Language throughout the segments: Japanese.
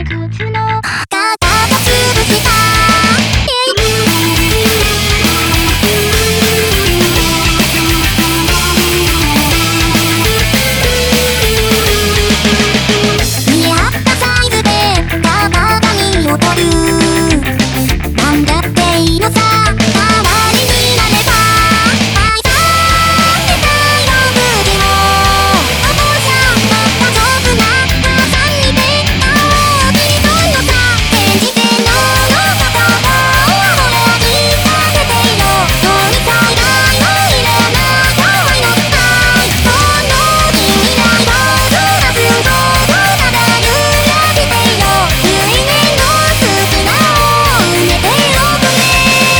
屈のかかとつぶした見合ったサイズでカバー髪を取るなんだっていいのさ代わりになれば愛されたいの無事もお父さんまた丈夫な母さんに出会おうきっとのさ現実の片方俺は聞かせていろそうに最大の入れない可愛いの愛この未来どうぞ明日をただ揺らしていろ水面の隙間を埋めておくね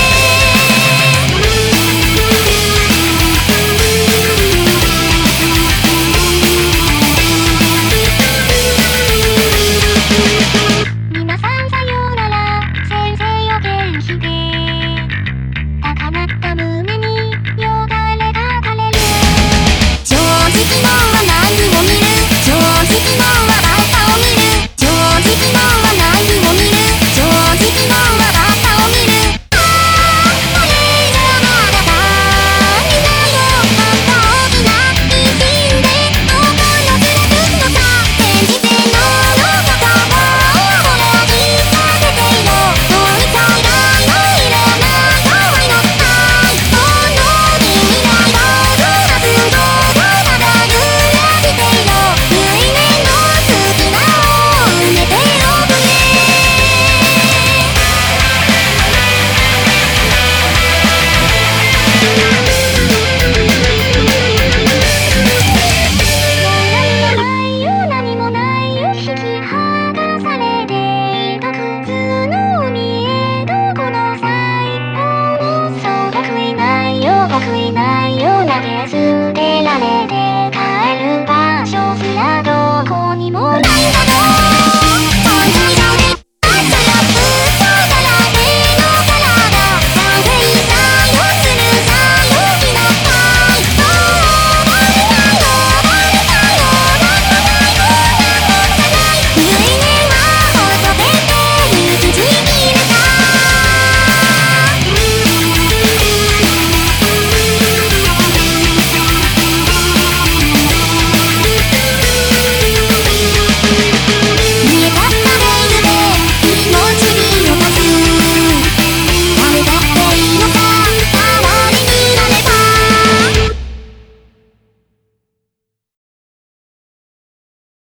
皆さんさようなら先生よ元気で高鳴った胸によだれが垂れる正直のは何を見る正直のはバカを見る正直のは